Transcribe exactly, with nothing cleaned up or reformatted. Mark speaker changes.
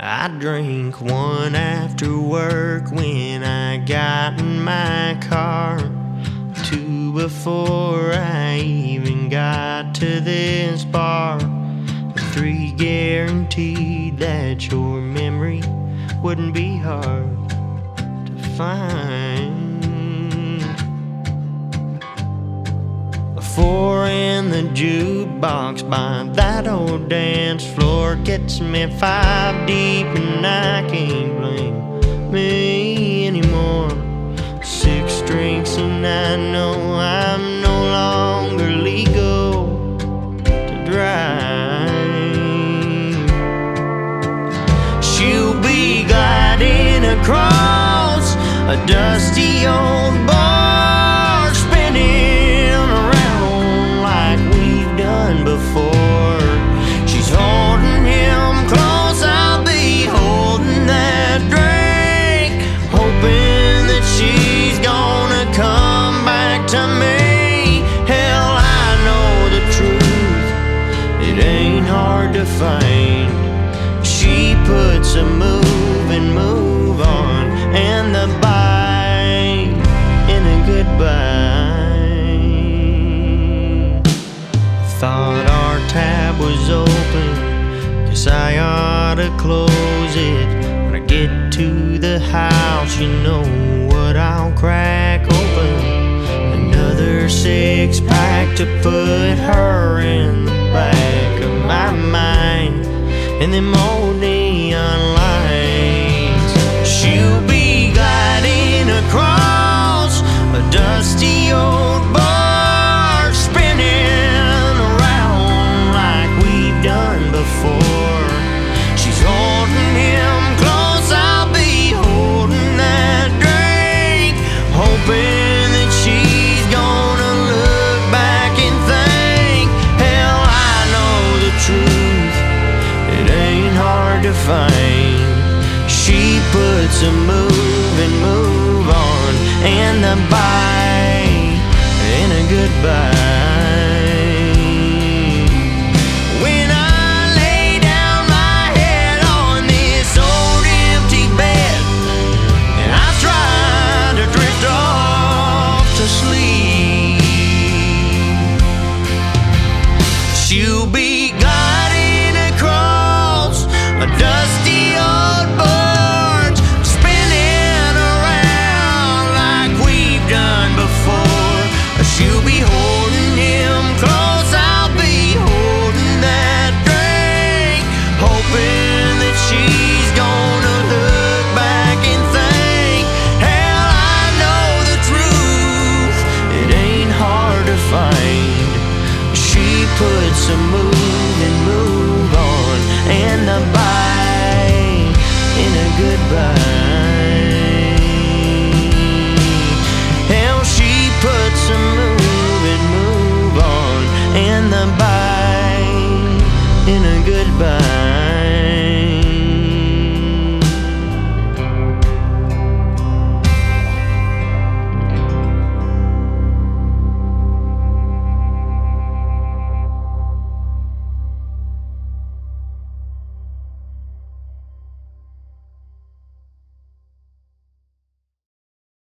Speaker 1: I drink one after work when I got in my car. Two before I even got to this bar. Three guaranteed that your memory wouldn't be hard to find. Four in the jukebox by that old dance floor gets me five deep, and I can't blame me anymore. Six drinks and I know I'm no longer legal to drive. She'll be gliding across a dusty old bar, spinning before. She's holding him close, I'll be holding that drink, hoping that she's gonna come back to me. Hell, I know the truth, it ain't hard to find. She puts a move and move on, and the bite in a goodbye. Thought our tab was open, guess I ought to close it. When I get to the house, you know what I'll crack open. Another six pack to put her in the back of my mind, and them old neon lights. She'll be gliding across a dusty old bar, spinning before. She's holding him close, I'll be holding that drink, hoping that she's gonna look back and think. Hell, I know the truth, it ain't hard to find. She puts a move and move on, and the bite and a goodbye. She'll be gliding across a dusty old barge, spinning around like we've done before. She'll be holding him close, I'll be holding that drink, hoping that she's gonna look back and think. Hell, I know the truth, it ain't hard to find. She puts a move